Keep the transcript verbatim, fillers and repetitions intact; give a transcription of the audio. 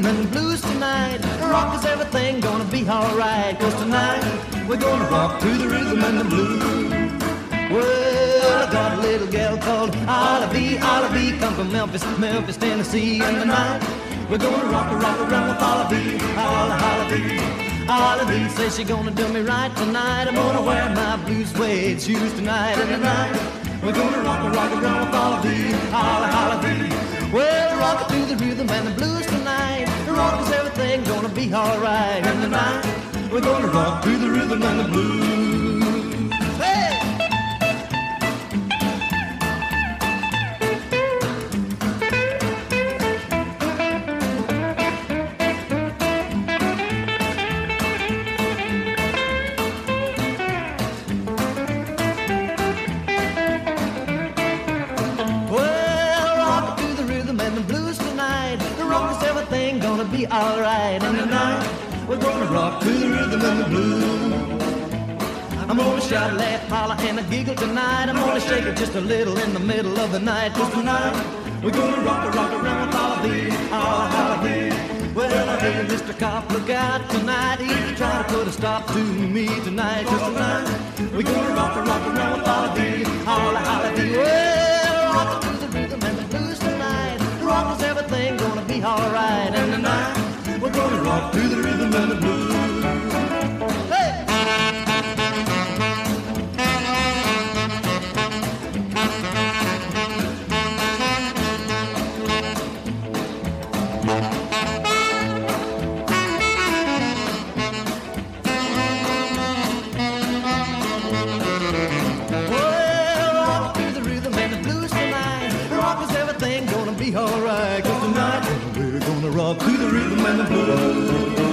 and the blues tonight. Rock is everything, gonna be alright. Cause tonight we're gonna rock to the rhythm and the blues. Well, I got a little gal called Olive, Olive, come from Memphis, Memphis, Tennessee. And tonight we're gonna rock, rock around with Olive, Olive, Olive says she gonna do me right tonight. I'm gonna wear my blue suede shoes tonight. And tonight we're gonna rock, rock around with Olive, Olive. Well, rock to the rhythm and the blues tonight. The rock is everything, gonna be alright. And tonight we're gonna rock to the rhythm and the blues. Hey! Be alright, and tonight we're gonna rock to the rhythm and the blues. I'm gonna shout, laugh, holler, and a giggle tonight. I'm gonna shake it just a little in the middle of the night. Cause tonight we're gonna rock, rock around with Olive, Olive. Well, hey, Mister Cop, look out tonight. He's trying to put a stop to me tonight. Cause tonight we're gonna rock, rock around with Olive, Olive. Well, rock to the rhythm and the blues tonight. The rock is everything, gonna be alright. And tonight we're gonna rock to the rhythm and the blues. Hey! Well, rock to the rhythm and the blues tonight. The rock is everything, gonna be alright. Cause tonight we're gonna rock to the rhythm and the blues.